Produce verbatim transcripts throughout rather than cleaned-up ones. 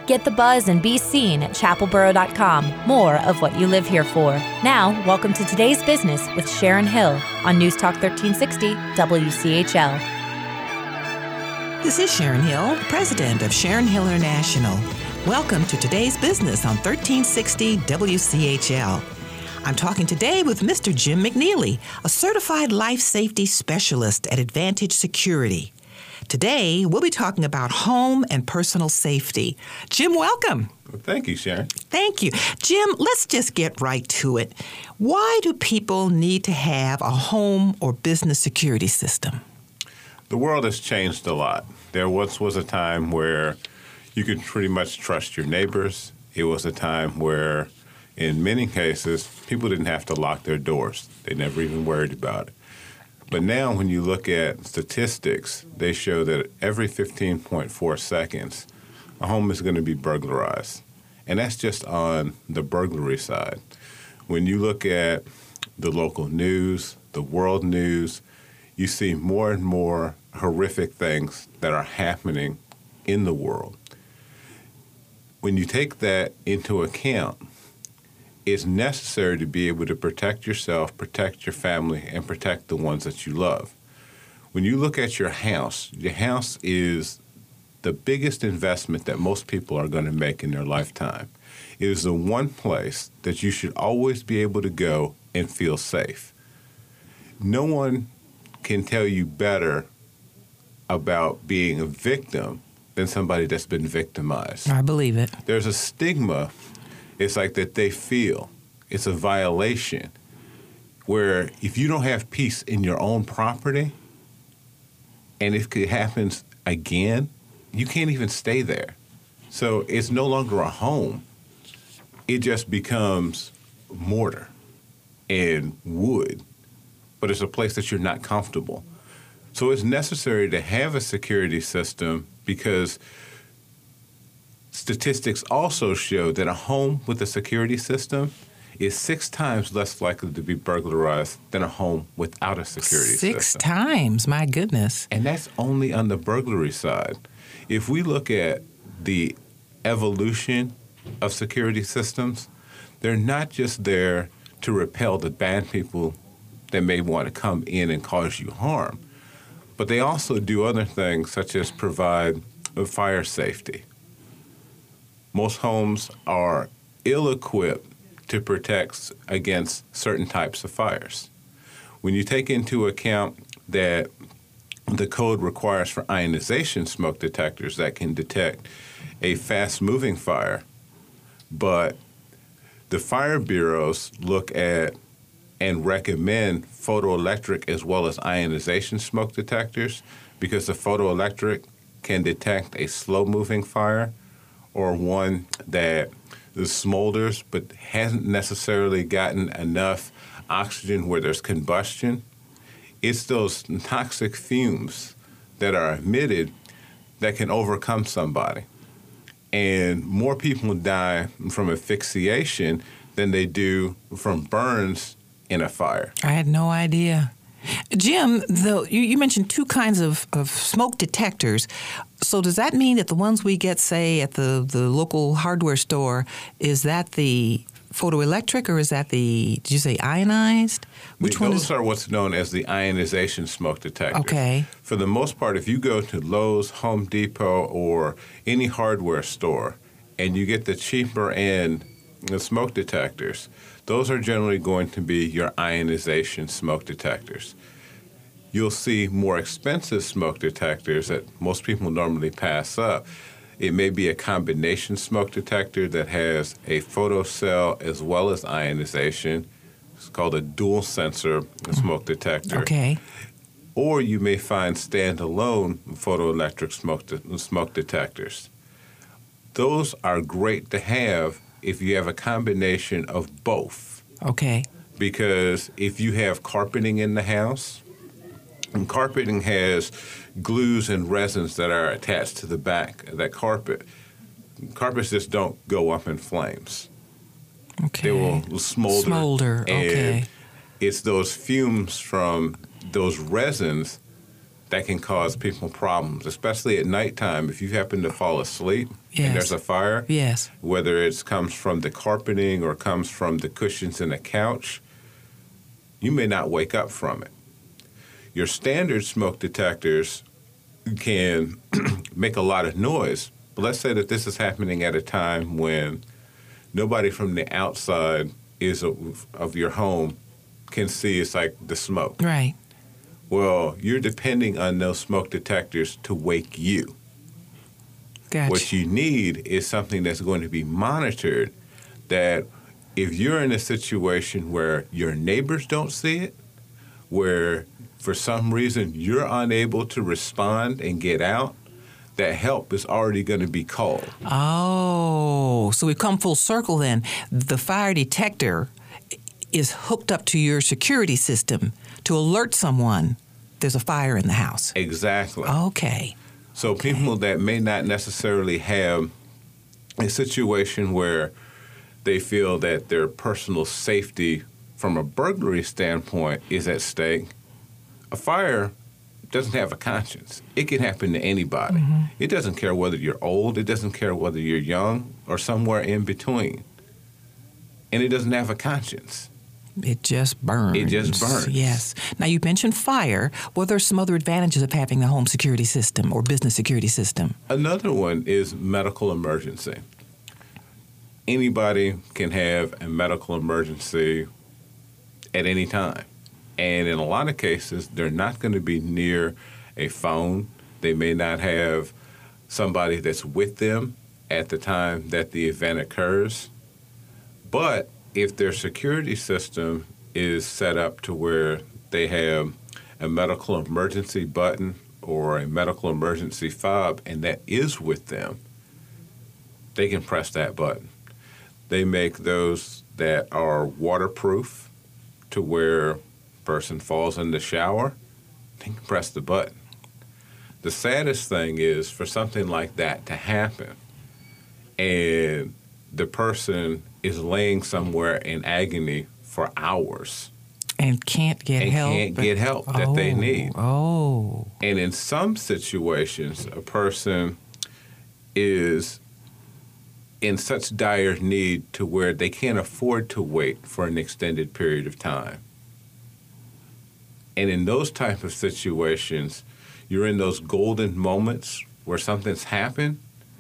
Get the buzz and be seen at chapel boro dot com. More of what you live here for. Now, welcome to Today's Business with Sharon Hill on News Talk thirteen sixty W C H L. This is Sharon Hill, president of Sharon Hill International. Welcome to Today's Business on thirteen sixty W C H L. I'm talking today with Mister Jim McNeely, a certified life safety specialist at Advantage Security. Today, we'll be talking about home and personal safety. Jim, welcome. Well, thank you, Sharon. Thank you. Jim, let's just get right to it. Why do people need to have a home or business security system? The world has changed a lot. There once was a time where you could pretty much trust your neighbors. It was a time where, in many cases, people didn't have to lock their doors. They never even worried about it. But now when you look at statistics, they show that every fifteen point four seconds, a home is going to be burglarized. And that's just on the burglary side. When you look at the local news, the world news, you see more and more horrific things that are happening in the world. When you take that into account, it's necessary to be able to protect yourself, protect your family, and protect the ones that you love. When you look at your house, your house is the biggest investment that most people are going to make in their lifetime. It is the one place that you should always be able to go and feel safe. No one can tell you better about being a victim than somebody that's been victimized. I believe it. There's a stigma, it's like that they feel. It's a violation where if you don't have peace in your own property, and if it happens again, you can't even stay there. So it's no longer a home. It just becomes mortar and wood, but it's a place that you're not comfortable. So it's necessary to have a security system because statistics also show that a home with a security system is six times less likely to be burglarized than a home without a security Six system. Six times, my goodness. And that's only on the burglary side. If we look at the evolution of security systems, they're not just there to repel the bad people that may want to come in and cause you harm, but they also do other things such as provide fire safety. Most homes are ill-equipped to protect against certain types of fires. When you take into account that the code requires for ionization smoke detectors that can detect a fast-moving fire, but the fire bureaus look at and recommend photoelectric as well as ionization smoke detectors because the photoelectric can detect a slow-moving fire or one that smolders but hasn't necessarily gotten enough oxygen where there's combustion. It's those toxic fumes that are emitted that can overcome somebody. And more people die from asphyxiation than they do from burns in a fire. I had no idea. Jim, though, you, you mentioned two kinds of, of smoke detectors. So does that mean that the ones we get, say, at the, the local hardware store, is that the photoelectric or is that the, did you say ionized? Which the, one those is? are what's known as the ionization smoke detectors. Okay. For the most part, if you go to Lowe's, Home Depot, or any hardware store, and you get the cheaper end the smoke detectors, those are generally going to be your ionization smoke detectors. You'll see more expensive smoke detectors that most people normally pass up. It may be a combination smoke detector that has a photocell as well as ionization. It's called a dual sensor smoke detector. Okay. Or you may find standalone photoelectric smoke, de- smoke detectors. Those are great to have if you have a combination of both. Okay. Because if you have carpeting in the house, and carpeting has glues and resins that are attached to the back of that carpet, carpets just don't go up in flames. Okay. They will smolder. Smolder, okay. And it's those fumes from those resins that can cause people problems, especially at nighttime. If you happen to fall asleep yes. and there's a fire, yes. whether it comes from the carpeting or comes from the cushions in the couch, you may not wake up from it. Your standard smoke detectors can make a lot of noise, but let's say that this is happening at a time when nobody from the outside is of, of your home can see. It's like the smoke. Right. Well, you're depending on those smoke detectors to wake you. Gotcha. What you need is something that's going to be monitored, that if you're in a situation where your neighbors don't see it, where for some reason you're unable to respond and get out, that help is already going to be called. Oh, so we've come full circle then. The fire detector is hooked up to your security system to alert someone there's a fire in the house. Exactly. Okay. So okay. people that may not necessarily have a situation where they feel that their personal safety from a burglary standpoint is at stake, a fire doesn't have a conscience. It can happen to anybody. Mm-hmm. It doesn't care whether you're old. It doesn't care whether you're young or somewhere in between. And it doesn't have a conscience. It just burns. It just burns. Yes. Now, you mentioned fire. What are some other advantages of having a home security system or business security system? Another one is medical emergency. Anybody can have a medical emergency at any time. And in a lot of cases, they're not going to be near a phone. They may not have somebody that's with them at the time that the event occurs. But if their security system is set up to where they have a medical emergency button or a medical emergency fob, and that is with them, they can press that button. They make those that are waterproof to where person falls in the shower, they can press the button. The saddest thing is for something like that to happen and the person is laying somewhere in agony for hours. And can't get and help. can't get help that oh, they need. Oh. And in some situations, a person is in such dire need to where they can't afford to wait for an extended period of time. And in those type of situations, you're in those golden moments where something's happened,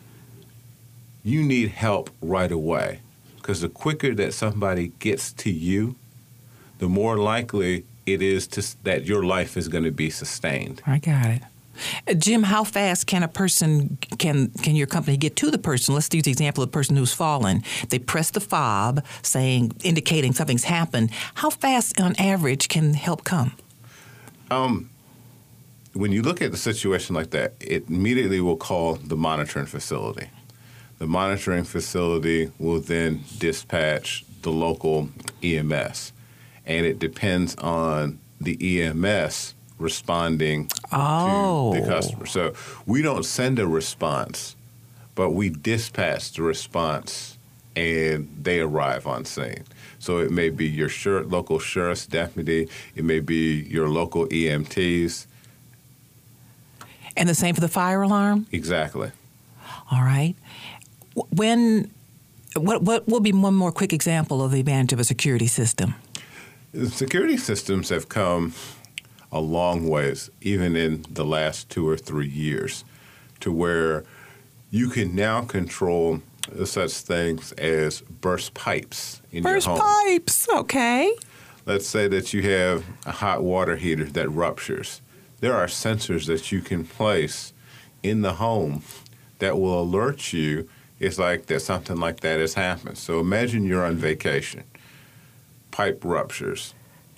you need help right away. Because the quicker that somebody gets to you, the more likely it is to, that your life is going to be sustained. I got it. Uh, Jim, how fast can a person, can can your company get to the person? Let's use the example of the person who's fallen. They press the fob, saying, indicating something's happened. How fast, on average, can help come? Um, when you look at the situation like that, it immediately will call the monitoring facility. The monitoring facility will then dispatch the local E M S, and it depends on the E M S responding oh. to the customer. So we don't send a response, but we dispatch the response, and they arrive on scene. So it may be your sheriff, local sheriff's deputy. It may be your local E M Ts. And the same for the fire alarm? Exactly. All right. When, what, what will be one more quick example of the advantage of a security system? Security systems have come a long ways, even in the last two or three years, to where you can now control such things as burst pipes in burst your home. Burst pipes, okay. Let's say that you have a hot water heater that ruptures. There are sensors that you can place in the home that will alert you. It's like that something like that has happened. So imagine you're on vacation. Pipe ruptures.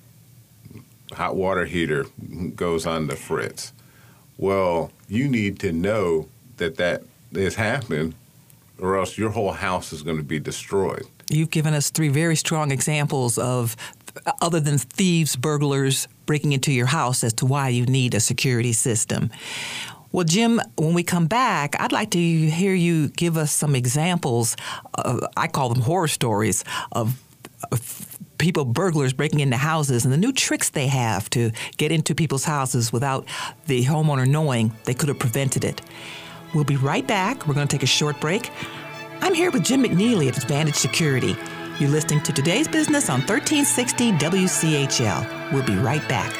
Hot water heater goes on the fritz. Well, you need to know that that has happened, or else your whole house is going to be destroyed. You've given us three very strong examples of, other than thieves, burglars breaking into your house, as to why you need a security system. Well, Jim, when we come back, I'd like to hear you give us some examples of, I call them horror stories, of people, burglars breaking into houses, and the new tricks they have to get into people's houses without the homeowner knowing they could have prevented it. We'll be right back. We're going to take a short break. I'm here with Jim McNeely at Advantage Security. You're listening to Today's Business on thirteen sixty W C H L. We'll be right back.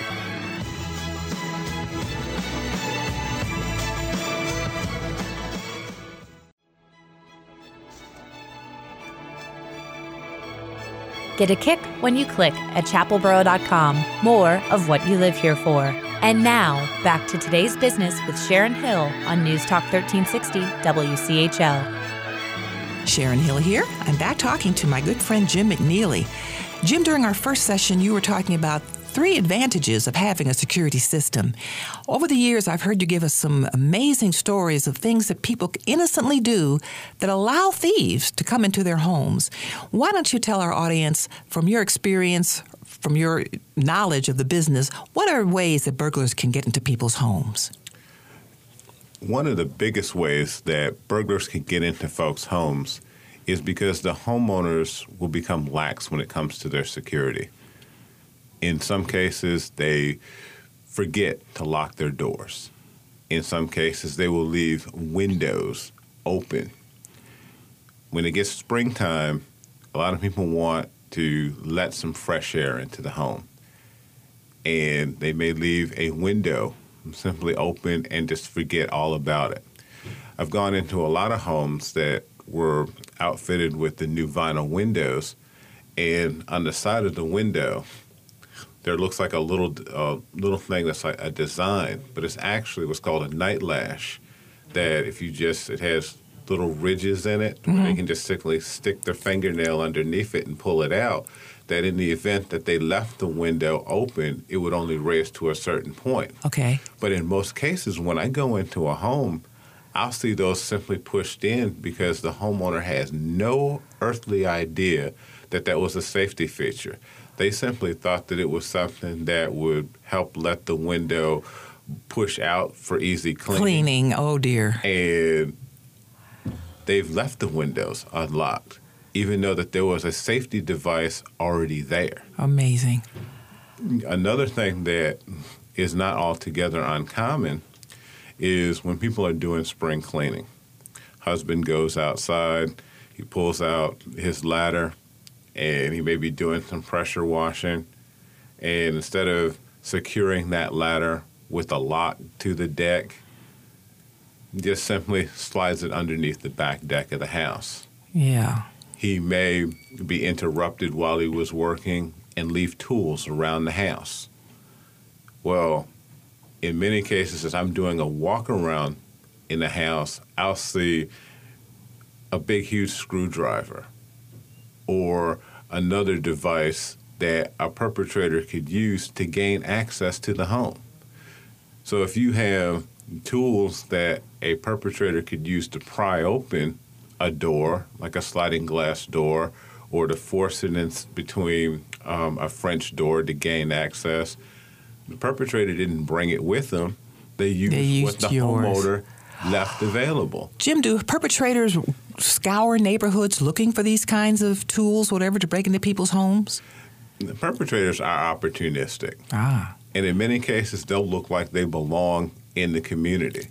Get a kick when you click at chapel borough dot com. More of what you live here for. And now, back to Today's Business with Sharon Hill on News Talk thirteen sixty W C H L. Sharon Hill here. I'm back talking to my good friend Jim McNeely. Jim, during our first session, you were talking about three advantages of having a security system. Over the years, I've heard you give us some amazing stories of things that people innocently do that allow thieves to come into their homes. Why don't you tell our audience, from your experience, from your knowledge of the business, what are ways that burglars can get into people's homes? One of the biggest ways that burglars can get into folks' homes is because the homeowners will become lax when it comes to their security. In some cases, they forget to lock their doors. In some cases, they will leave windows open. When it gets springtime, a lot of people want to let some fresh air into the home. And they may leave a window simply open and just forget all about it. I've gone into a lot of homes that were outfitted with the new vinyl windows, and on the side of the window, there looks like a little uh, little thing that's like a design, but it's actually what's called a night lash, that if you just, it has little ridges in it, mm-hmm. where they can just simply stick their fingernail underneath it and pull it out, that in the event that they left the window open, it would only raise to a certain point. Okay. But in most cases, when I go into a home, I'll see those simply pushed in because the homeowner has no earthly idea that that was a safety feature. They simply thought that it was something that would help let the window push out for easy cleaning. Cleaning, oh dear. And they've left the windows unlocked, even though that there was a safety device already there. Amazing. Another thing that is not altogether uncommon is when people are doing spring cleaning. Husband goes outside, he pulls out his ladder, and he may be doing some pressure washing, and instead of securing that ladder with a lock to the deck, just simply slides it underneath the back deck of the house. Yeah. He may be interrupted while he was working and leave tools around the house. Well, in many cases, as I'm doing a walk around in the house, I'll see a big, huge screwdriver or another device that a perpetrator could use to gain access to the home. So if you have tools that a perpetrator could use to pry open a door, like a sliding glass door, or to force it in between um, a French door to gain access, the perpetrator didn't bring it with them. They used, they used what the yours. homeowner left available. Jim, do perpetrators scour neighborhoods looking for these kinds of tools, whatever, to break into people's homes? The perpetrators are opportunistic. Ah. And in many cases, they'll look like they belong in the community.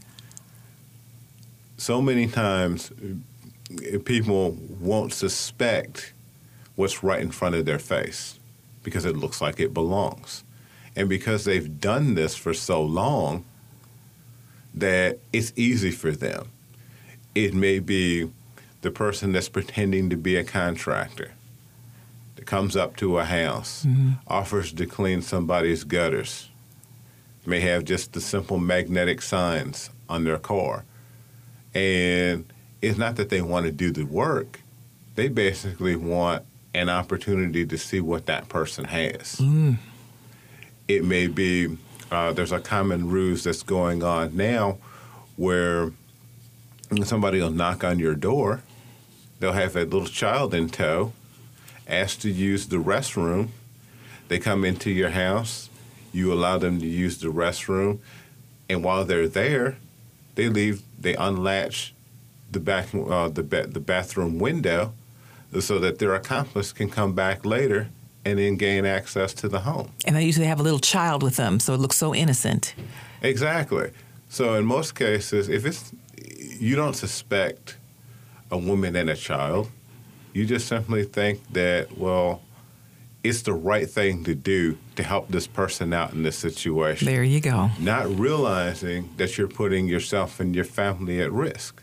So many times, people won't suspect what's right in front of their face because it looks like it belongs. And because they've done this for so long, that it's easy for them. It may be the person that's pretending to be a contractor that comes up to a house, mm-hmm. offers to clean somebody's gutters, may have just the simple magnetic signs on their car. And it's not that they want to do the work. They basically want an opportunity to see what that person has. Mm. It may be, uh, there's a common ruse that's going on now where somebody will knock on your door. They'll have a little child in tow, ask to use the restroom. They come into your house. You allow them to use the restroom. And while they're there, they leave, they unlatch the back, uh, the ba- the bathroom window, so that their accomplice can come back later and then gain access to the home. And they usually have a little child with them, so it looks so innocent. Exactly. So in most cases, if it's you don't suspect a woman and a child, you just simply think that, well, it's the right thing to do to help this person out in this situation. There you go. Not realizing that you're putting yourself and your family at risk.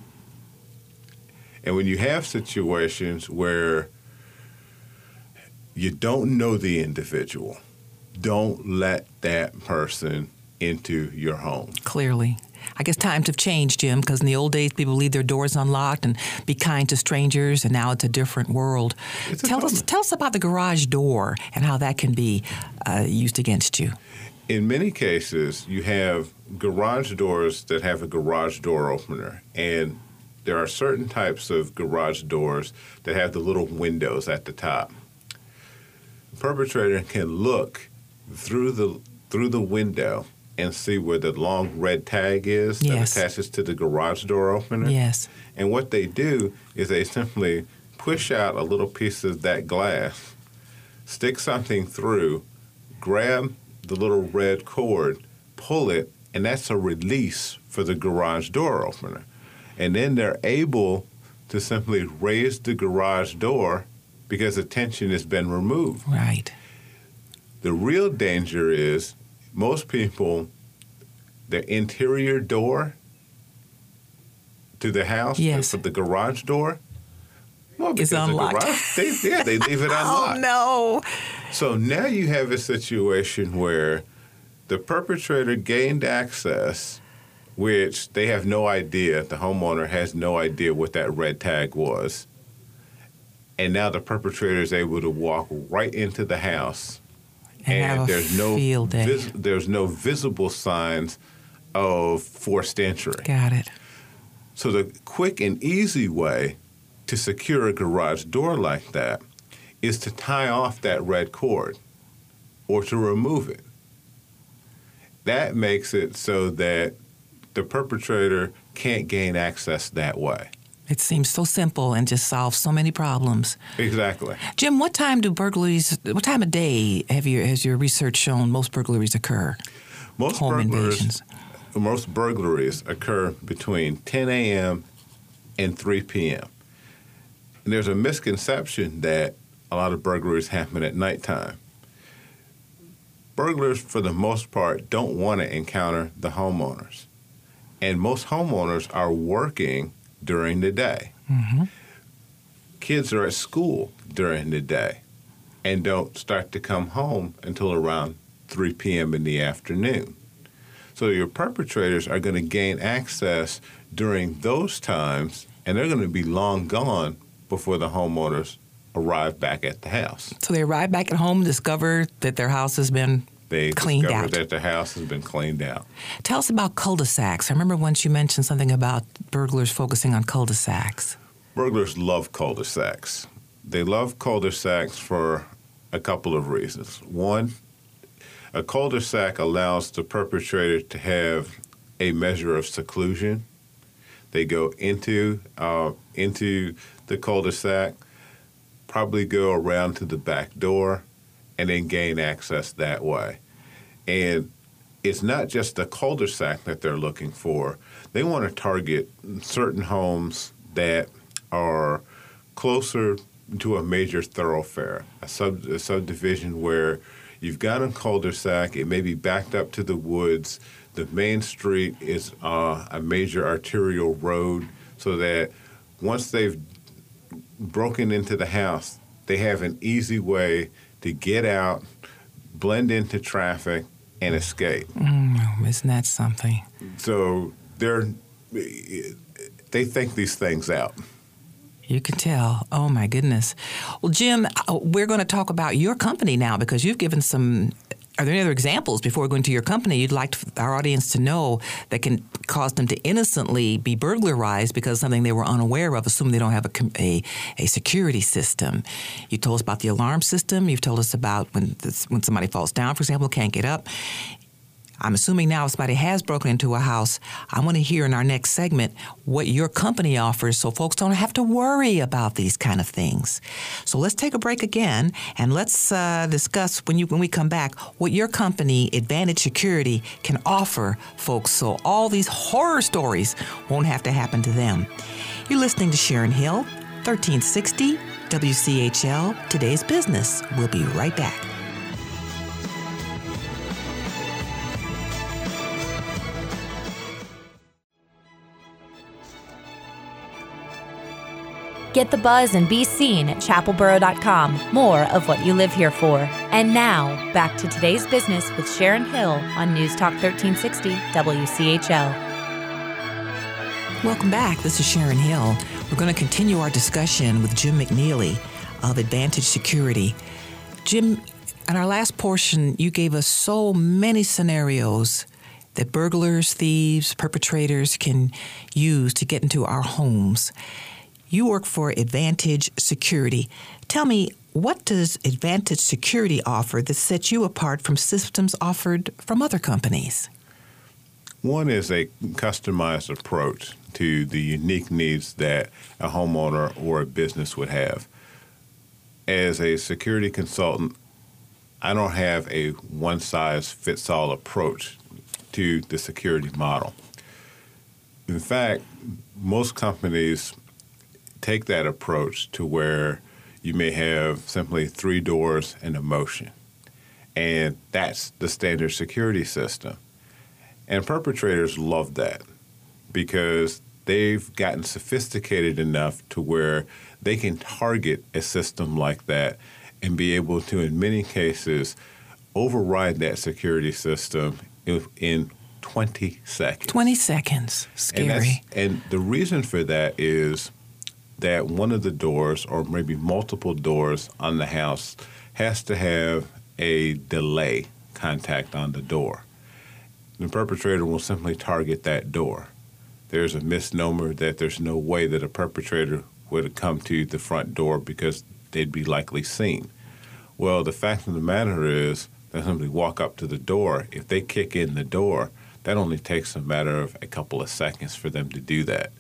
And when you have situations where you don't know the individual, don't let that person into your home. Clearly. I guess times have changed, Jim, because in the old days, people leave their doors unlocked and be kind to strangers, and now it's a different world. It's a tell us, tell us about the garage door and how that can be uh, used against you. In many cases, you have garage doors that have a garage door opener, and there are certain types of garage doors that have the little windows at the top. The perpetrator can look through the through the window and see where the long red tag is yes. that attaches to the garage door opener. Yes. And what they do is they simply push out a little piece of that glass, stick something through, grab the little red cord, pull it, and that's a release for the garage door opener. And then they're able to simply raise the garage door because the tension has been removed. Right. The real danger is most people, the interior door to the house, yes. for the garage door, well, it's unlocked. The garage, they, yeah, they leave it unlocked. Oh, no. So now you have a situation where the perpetrator gained access, which they have no idea, the homeowner has no idea what that red tag was. And now the perpetrator is able to walk right into the house. And, and have there's a no field day. vis- there's no visible signs of forced entry. Got it. So the quick and easy way to secure a garage door like that is to tie off that red cord or to remove it. That makes it so that the perpetrator can't gain access that way. It seems so simple and just solves so many problems. Exactly. Jim, what time do burglaries, what time of day have your, has your research shown most burglaries occur? Most Home burglaries, invasions. Most burglaries occur between ten a.m. and three p.m. And there's a misconception that a lot of burglaries happen at nighttime. Burglars, for the most part, don't want to encounter the homeowners. And most homeowners are working during the day. Mm-hmm. Kids are at school during the day and don't start to come home until around three p.m. in the afternoon. So your perpetrators are going to gain access during those times, and they're going to be long gone before the homeowners arrive back at the house. So they arrive back at home and discover that their house has been They cleaned discover out. that the house has been cleaned out. Tell us about cul-de-sacs. I remember once you mentioned something about burglars focusing on cul-de-sacs. Burglars love cul-de-sacs. They love cul-de-sacs for a couple of reasons. One, a cul-de-sac allows the perpetrator to have a measure of seclusion. They go into uh, into the cul-de-sac, probably go around to the back door, and then gain access that way. And it's not just the cul-de-sac that they're looking for. They want to target certain homes that are closer to a major thoroughfare, a, sub, a subdivision where you've got a cul-de-sac, it may be backed up to the woods, the main street is uh, a major arterial road, so that once they've broken into the house, they have an easy way to get out, blend into traffic, and escape. Mm, isn't that something? So they're they think these things out. You can tell. Oh, my goodness. Well, Jim, we're going to talk about your company now because you've given some – are there any other examples before we go into your company you'd like to, our audience to know that can cause them to innocently be burglarized because of something they were unaware of, assuming they don't have a, a, a security system? You told us about the alarm system. You've told us about when this, when somebody falls down, for example, can't get up. I'm assuming now if somebody has broken into a house, I want to hear in our next segment what your company offers so folks don't have to worry about these kind of things. So let's take a break again, and let's uh, discuss when you when we come back what your company, Advantage Security, can offer folks so all these horror stories won't have to happen to them. You're listening to Sharon Hill, thirteen sixty W C H L, Today's Business. We'll be right back. Get the buzz and be seen at chapel borough dot com. More of what you live here for. And now, back to Today's Business with Sharon Hill on News Talk thirteen sixty W C H L. Welcome back. This is Sharon Hill. We're going to continue our discussion with Jim McNeely of Advantage Security. Jim, in our last portion, you gave us so many scenarios that burglars, thieves, perpetrators can use to get into our homes. You work for Advantage Security. Tell me, what does Advantage Security offer that sets you apart from systems offered from other companies? One is a customized approach to the unique needs that a homeowner or a business would have. As a security consultant, I don't have a one-size-fits-all approach to the security model. In fact, most companies take that approach to where you may have simply three doors and a motion. And that's the standard security system. And perpetrators love that because they've gotten sophisticated enough to where they can target a system like that and be able to, in many cases, override that security system in, in twenty seconds. twenty seconds. Scary. And, and the reason for that is that one of the doors, or maybe multiple doors on the house, has to have a delay contact on the door. The perpetrator will simply target that door. There's a misnomer that there's no way that a perpetrator would come to the front door because they'd be likely seen. Well, the fact of the matter is they simply walk up to the door. If they kick in the door, that only takes a matter of a couple of seconds for them to do that.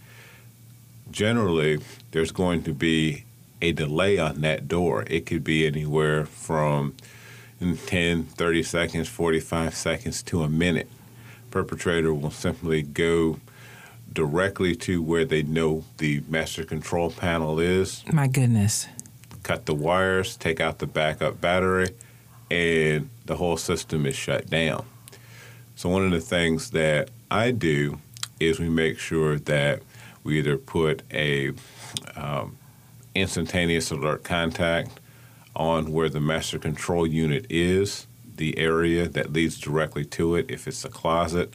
Generally, there's going to be a delay on that door. It could be anywhere from ten, thirty seconds, forty-five seconds to a minute. Perpetrator will simply go directly to where they know the master control panel is. My goodness. Cut the wires, take out the backup battery, and the whole system is shut down. So one of the things that I do is we make sure that we either put a um, instantaneous alert contact on where the master control unit is, the area that leads directly to it, if it's a closet,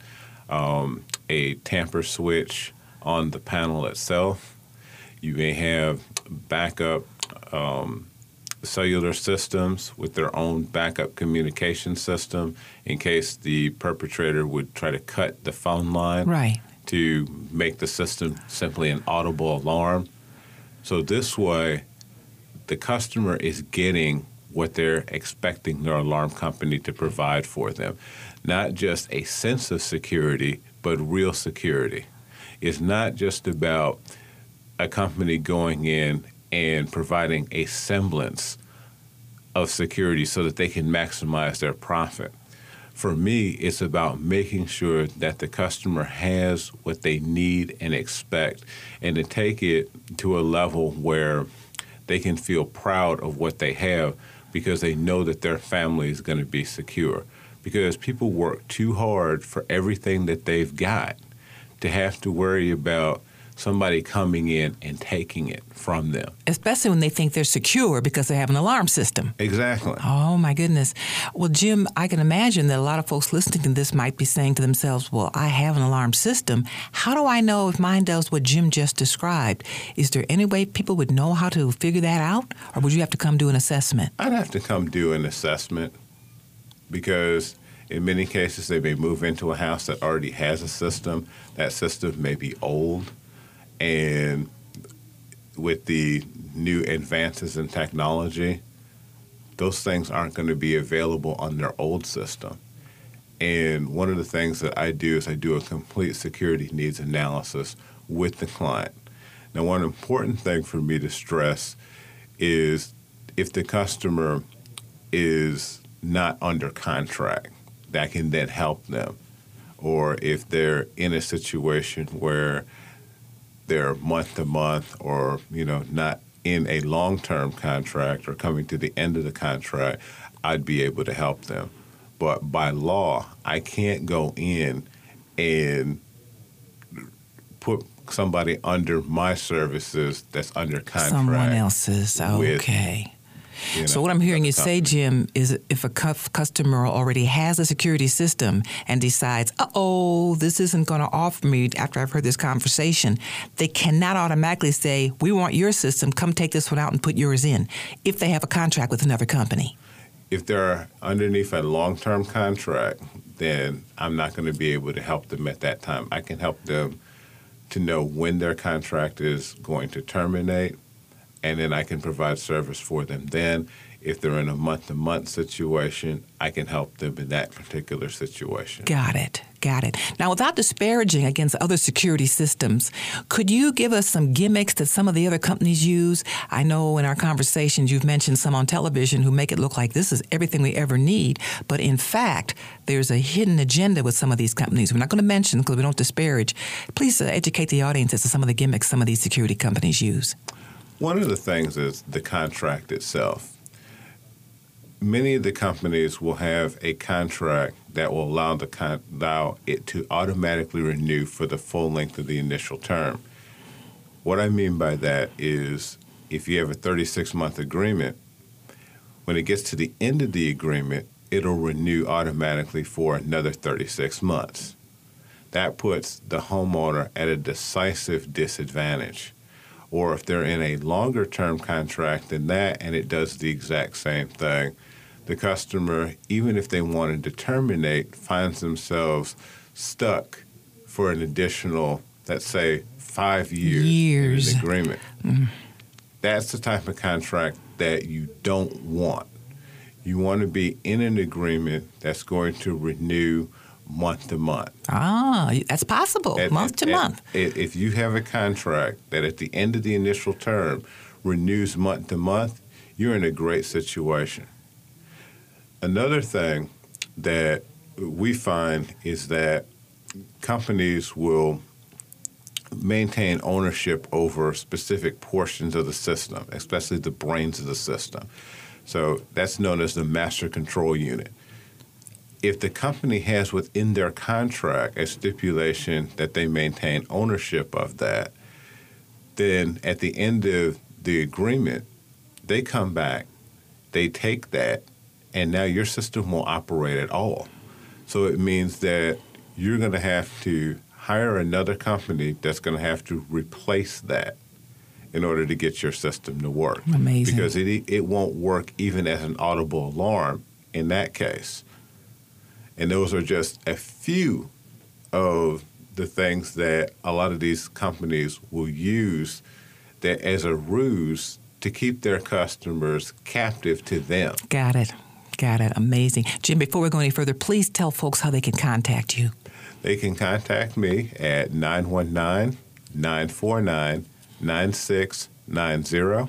um, a tamper switch on the panel itself. You may have backup um, cellular systems with their own backup communication system in case the perpetrator would try to cut the phone line. Right. To make the system simply an audible alarm. So this way, the customer is getting what they're expecting their alarm company to provide for them. Not just a sense of security, but real security. It's not just about a company going in and providing a semblance of security so that they can maximize their profit. For me, it's about making sure that the customer has what they need and expect, and to take it to a level where they can feel proud of what they have because they know that their family is going to be secure. Because people work too hard for everything that they've got to have to worry about somebody coming in and taking it from them. Especially when they think they're secure because they have an alarm system. Exactly. Oh, my goodness. Well, Jim, I can imagine that a lot of folks listening to this might be saying to themselves, well, I have an alarm system. How do I know if mine does what Jim just described? Is there any way people would know how to figure that out? Or would you have to come do an assessment? I'd have to come do an assessment because in many cases they may move into a house that already has a system. That system may be old. And with the new advances in technology, those things aren't going to be available on their old system. And one of the things that I do is I do a complete security needs analysis with the client. Now, one important thing for me to stress is if the customer is not under contract, that can then help them. Or if they're in a situation where they're month to month or, you know, not in a long-term contract or coming to the end of the contract, I'd be able to help them. But by law, I can't go in and put somebody under my services that's under contract. Someone else's, okay. With, you know, so what I'm hearing you say, company. Jim, is if a cu- customer already has a security system and decides, uh-oh, this isn't going to offer me after I've heard this conversation, they cannot automatically say, we want your system, come take this one out and put yours in, if they have a contract with another company. If they're underneath a long-term contract, then I'm not going to be able to help them at that time. I can help them to know when their contract is going to terminate, and then I can provide service for them then. If they're in a month-to-month situation, I can help them in that particular situation. Got it. Got it. Now, without disparaging against other security systems, could you give us some gimmicks that some of the other companies use? I know in our conversations you've mentioned some on television who make it look like this is everything we ever need, but in fact, there's a hidden agenda with some of these companies. We're not going to mention because we don't disparage. Please uh, educate the audience as to some of the gimmicks some of these security companies use. One of the things is the contract itself. Many of the companies will have a contract that will allow the con- allow it to automatically renew for the full length of the initial term. What I mean by that is if you have a thirty-six month agreement, when it gets to the end of the agreement, it'll renew automatically for another thirty-six months. That puts the homeowner at a decisive disadvantage. Or if they're in a longer-term contract than that and it does the exact same thing, the customer, even if they wanted to terminate, finds themselves stuck for an additional, let's say, five years, years. in an agreement. Mm. That's the type of contract that you don't want. You want to be in an agreement that's going to renew month to month. Ah, that's possible, At, month at, to at, month. If you have a contract that at the end of the initial term renews month to month, you're in a great situation. Another thing that we find is that companies will maintain ownership over specific portions of the system, especially the brains of the system. So that's known as the master control unit. If the company has within their contract a stipulation that they maintain ownership of that, then at the end of the agreement, they come back, they take that, and now your system won't operate at all. So it means that you're going to have to hire another company that's going to have to replace that in order to get your system to work. Amazing. Because it, it won't work even as an audible alarm in that case. And those are just a few of the things that a lot of these companies will use that as a ruse to keep their customers captive to them. Got it. Got it. Amazing. Jim, before we go any further, please tell folks how they can contact you. They can contact me at nine one nine, nine four nine, nine six nine zero,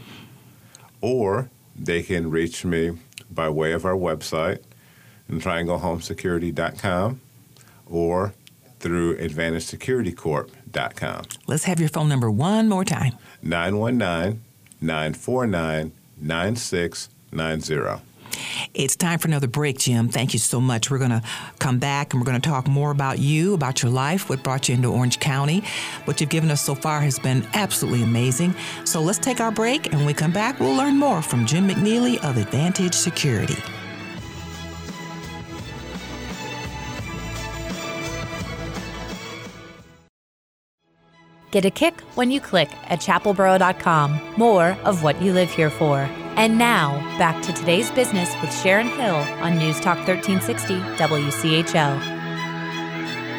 or they can reach me by way of our website, triangle home security dot com, or through advantage security corp dot com. Let's have your phone number one more time. nine one nine, nine four nine, nine six nine zero. It's time for another break, Jim. Thank you so much. We're going to come back and we're going to talk more about you, about your life, what brought you into Orange County. What you've given us so far has been absolutely amazing. So let's take our break, and when we come back, we'll learn more from Jim McNeely of Advantage Security. Get a kick when you click at chapel borough dot com. More of what you live here for. And now, back to today's business with Sharon Hill on News Talk thirteen sixty W C H L.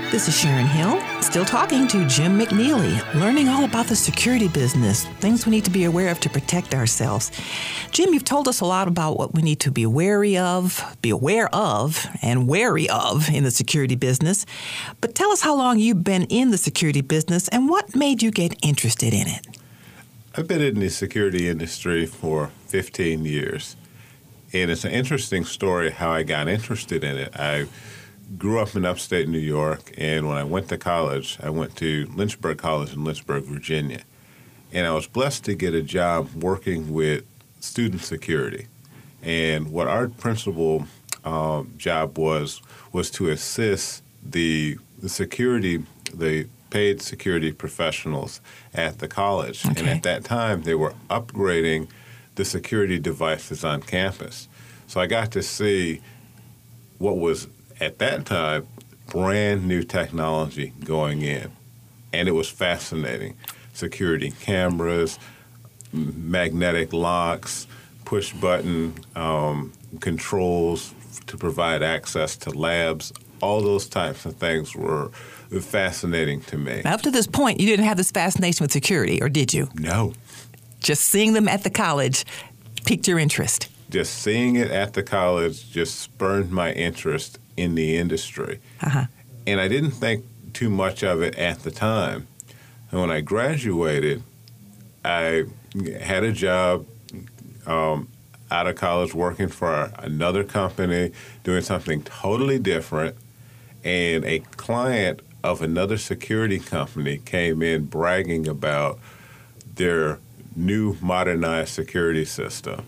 This is Sharon Hill, still talking to Jim McNeely, learning all about the security business, things we need to be aware of to protect ourselves. Jim, you've told us a lot about what we need to be wary of, be aware of, and wary of in the security business. But tell us how long you've been in the security business and what made you get interested in it. I've been in the security industry for fifteen years. And it's an interesting story how I got interested in it. I grew up in upstate New York, and when I went to college, I went to Lynchburg College in Lynchburg, Virginia. And I was blessed to get a job working with student security. And what our principal um, job was, was to assist the, the security, the paid security professionals at the college. Okay. And at that time, they were upgrading the security devices on campus. So I got to see what was, at that time, brand new technology going in. And it was fascinating. Security cameras, magnetic locks, push-button um, controls to provide access to labs. All those types of things were fascinating to me. Now, up to this point, you didn't have this fascination with security, or did you? No. Just seeing them at the college piqued your interest? Just seeing it at the college just spurred my interest in the industry. Uh-huh. And I didn't think too much of it at the time. And when I graduated, I had a job um, out of college working for another company, doing something totally different. And a client of another security company came in bragging about their new modernized security system.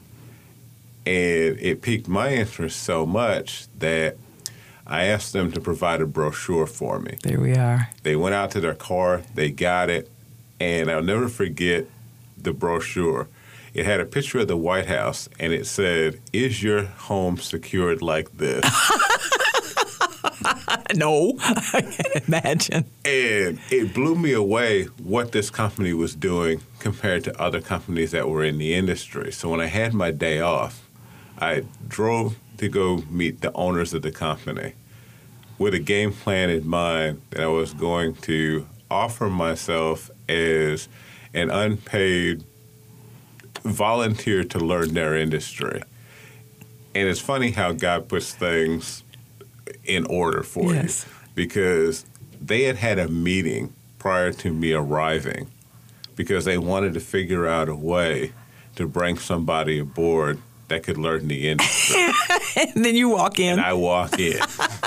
And it piqued my interest so much that I asked them to provide a brochure for me. There we are. They went out to their car, they got it, and I'll never forget the brochure. It had a picture of the White House, and it said, "Is your home secured like this?" No, I can't imagine. And it blew me away what this company was doing compared to other companies that were in the industry. So when I had my day off, I drove to go meet the owners of the company with a game plan in mind that I was going to offer myself as an unpaid volunteer to learn their industry. And it's funny how God puts things in order for yes. you, because they had had a meeting prior to me arriving because they wanted to figure out a way to bring somebody aboard that could learn the industry. And then you walk in. And I walk in.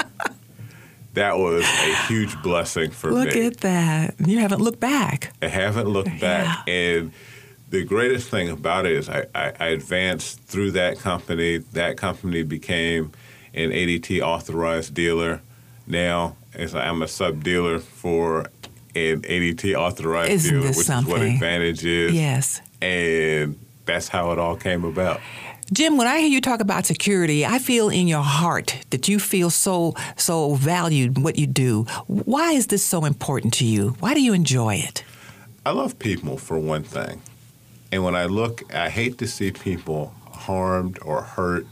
That was a huge blessing for Look me. Look at that. You haven't looked back. I haven't looked back. Yeah. And the greatest thing about it is I, I, I advanced through that company. That company became an A D T authorized dealer. Now as I'm a sub-dealer for an A D T authorized Isn't dealer, this which something? is what Advantage is. Yes. And that's how it all came about. Jim, when I hear you talk about security, I feel in your heart that you feel so so valued in what you do. Why is this so important to you? Why do you enjoy it? I love people, for one thing. And when I look, I hate to see people harmed or hurt.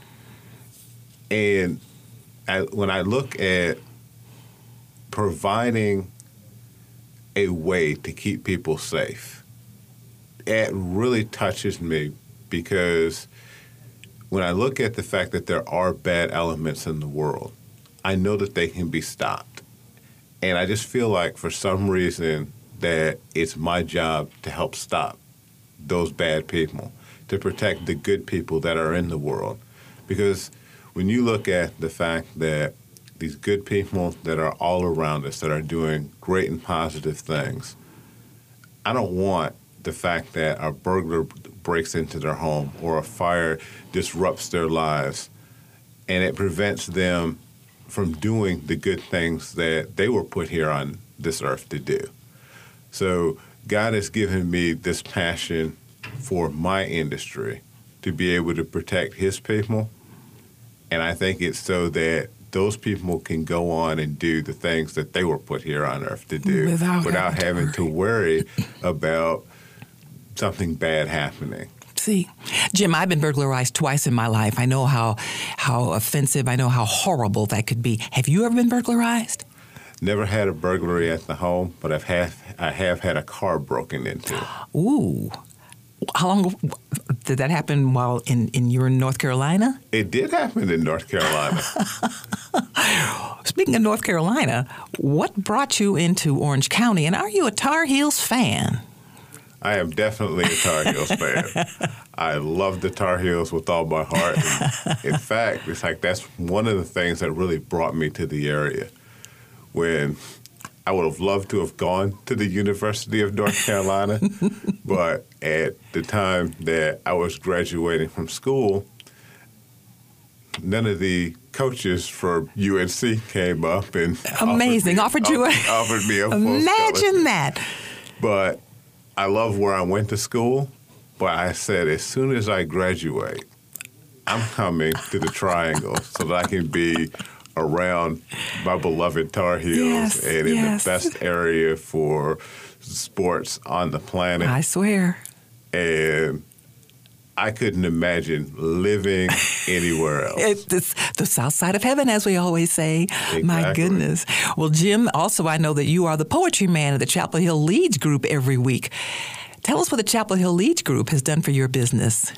And I, when I look at providing a way to keep people safe, it really touches me, because when I look at the fact that there are bad elements in the world, I know that they can be stopped. And I just feel like for some reason that it's my job to help stop those bad people, to protect the good people that are in the world. Because when you look at the fact that these good people that are all around us, that are doing great and positive things, I don't want the fact that a burglar breaks into their home or a fire disrupts their lives and it prevents them from doing the good things that they were put here on this earth to do. So God has given me this passion for my industry to be able to protect his people, and I think it's so that those people can go on and do the things that they were put here on earth to do without, without having, having to worry about something bad happening. See, Jim, I've been burglarized twice in my life. I know how how offensive, I know how horrible that could be. Have you ever been burglarized? Never had a burglary at the home, but I've had, I have had a car broken into. Ooh. How long did that happen while in, in you were in North Carolina? It did happen in North Carolina. Speaking of North Carolina, what brought you into Orange County, and are you a Tar Heels fan? I am definitely a Tar Heels fan. I love the Tar Heels with all my heart. And in fact, it's like that's one of the things that really brought me to the area. When I would have loved to have gone to the University of North Carolina, but at the time that I was graduating from school, none of the coaches for U N C came up and amazing offered, me, offered you a, offered me a full imagine scholarship. That. But I love where I went to school. But I said as soon as I graduate, I'm coming to the Triangle so that I can be around my beloved Tar Heels yes, and in yes. the best area for sports on the planet. I swear. And I couldn't imagine living anywhere else. It's, it's the south side of heaven, as we always say. Exactly. My goodness. Well, Jim, also I know that you are the poetry man of the Chapel Hill Leads Group every week. Tell us what the Chapel Hill Leads Group has done for your business.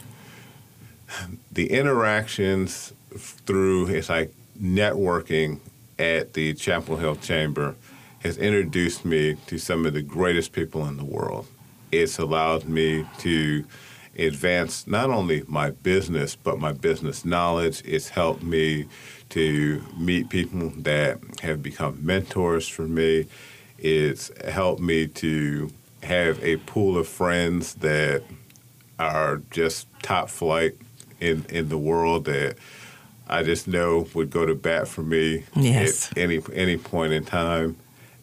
The interactions through, it's like networking at the Chapel Hill Chamber has introduced me to some of the greatest people in the world. It's allowed me to advance not only my business, but my business knowledge. It's helped me to meet people that have become mentors for me. It's helped me to have a pool of friends that are just top flight in, in the world that I just know would go to bat for me yes. at any any point in time.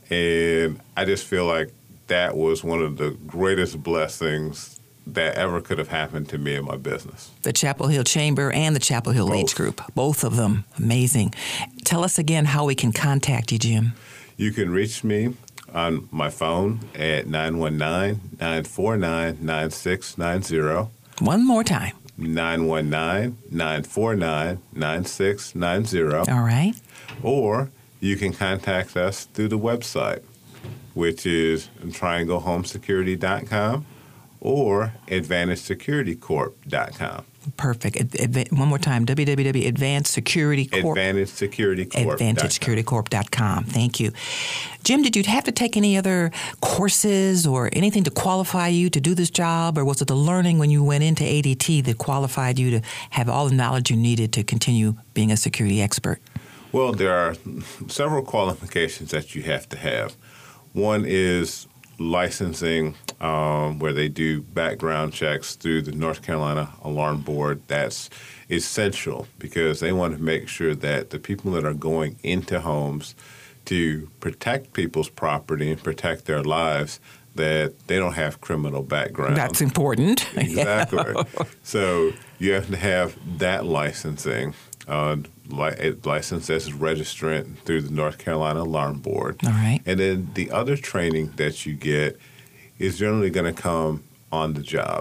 And I just feel like that was one of the greatest blessings that ever could have happened to me in my business. The Chapel Hill Chamber and the Chapel Hill Both. Leads Group, both of them, amazing. Tell us again how we can contact you, Jim. You can reach me on my phone at nine one nine, nine four nine, nine six nine zero. One more time. nine one nine, nine four nine, nine six nine zero. All right. Or you can contact us through the website, which is triangle home security dot com or advantage security corp dot com. Perfect. Ad- ad- one more time, w w w dot advanced security corp dot com. advantage security corp dot com. advantage security corp dot com. Thank you. Jim, did you have to take any other courses or anything to qualify you to do this job, or was it the learning when you went into A D T that qualified you to have all the knowledge you needed to continue being a security expert? Well, there are several qualifications that you have to have. One is licensing, um, where they do background checks through the North Carolina Alarm Board. That's essential because they want to make sure that the people that are going into homes to protect people's property and protect their lives, that they don't have criminal background. That's important. Exactly. So you have to have that licensing. Uh, li- license that's registered through the North Carolina Alarm Board. All right. And then the other training that you get is generally going to come on the job,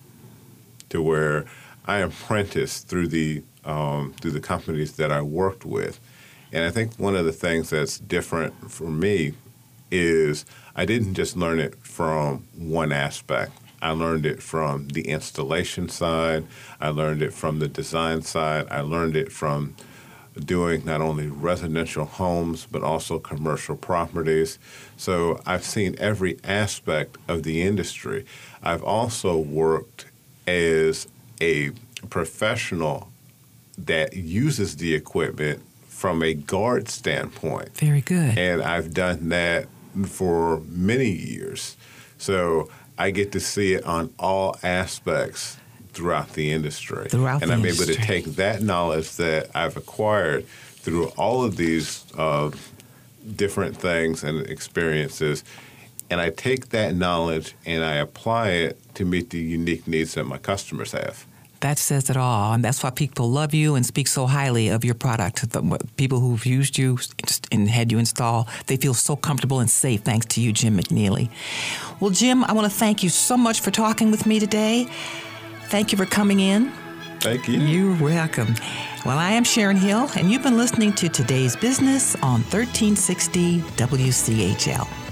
to where I apprenticed through the um, through the companies that I worked with. And I think one of the things that's different for me is I didn't just learn it from one aspect. I learned it from the installation side. I learned it from the design side. I learned it from doing not only residential homes, but also commercial properties. So I've seen every aspect of the industry. I've also worked as a professional that uses the equipment from a guard standpoint. Very good. And I've done that for many years. So I get to see it on all aspects throughout the industry. Throughout and the I'm industry. able to take that knowledge that I've acquired through all of these uh, different things and experiences, and I take that knowledge and I apply it to meet the unique needs that my customers have. That says it all, and that's why people love you and speak so highly of your product. The people who've used you and had you install, they feel so comfortable and safe thanks to you, Jim McNeely. Well, Jim, I want to thank you so much for talking with me today. Thank you for coming in. Thank you. You're welcome. Well, I am Sharon Hill, and you've been listening to Today's Business on thirteen sixty W C H L.